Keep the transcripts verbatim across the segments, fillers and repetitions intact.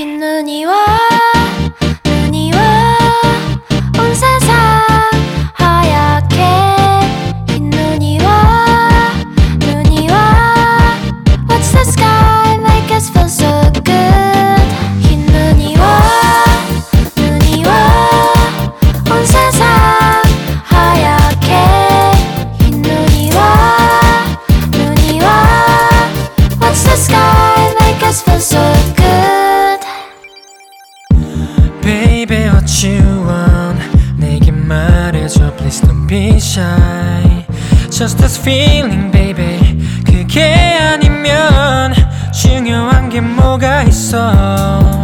흰 눈이 와 눈이 와 온 세상 하얗게 흰 눈이 와 눈이 와 What's the sky make us feel so good 흰 눈이 와 눈이 와 온 세상 하얗게 흰 눈이 와 눈이 와 What's the sky make us feel so good Baby what you want 내게 말해줘 please don't be shy Just this feeling baby 그게 아니면 중요한 게 뭐가 있어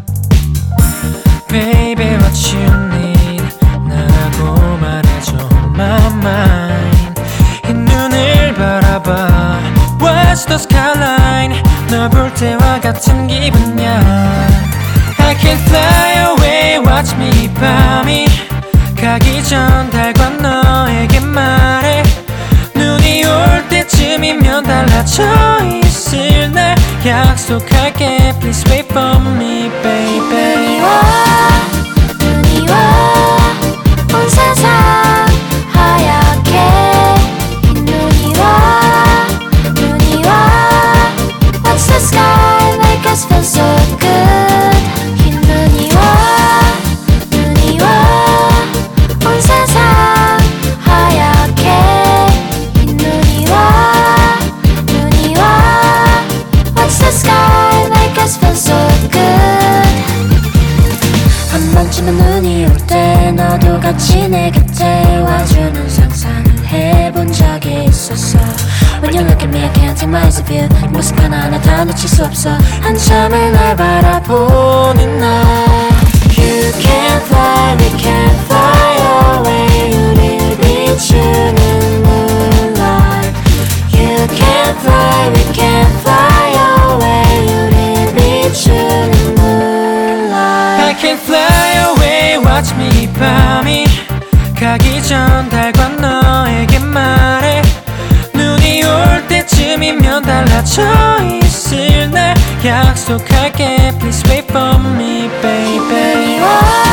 Baby what you need 나라고 말해줘 my mind 이 눈을 바라봐 Watch the skyline 널 볼 때와 같은 기분이야 I can fly away watch me 이 밤이 가기 전 달과 너에게 말해 눈이 올 때쯤이면 달라져 있을 날 약속할게 Please wait for me baby 눈이 와 눈이 와 온 세상 하얗게 흰 눈이 와 눈이 와 What's the sky make us feel so good 흰 눈이 와 눈이 와 온 세상 하얗게 흰 눈이 와 눈이 와 What's the sky make us feel so good 한 번쯤은 눈이 올 때 너도 같이 내 곁에 와주는 상상을 해본 적이 있었어 When you look at me I can't take my eyes off you 네 모습 하나하나 다 놓칠 수 없어 한참을 날 바라보는 날 You can't fly, we can't fly away 우릴 비추는 moonlight You can't fly, we can't fly away 우릴 비추는 moonlight I can fly away watch me 이 밤이 가기 전 달과 너에게 말해 눈이 올 때쯤이면 달라져 있을 날 약속할게 Please wait for me baby 눈이 와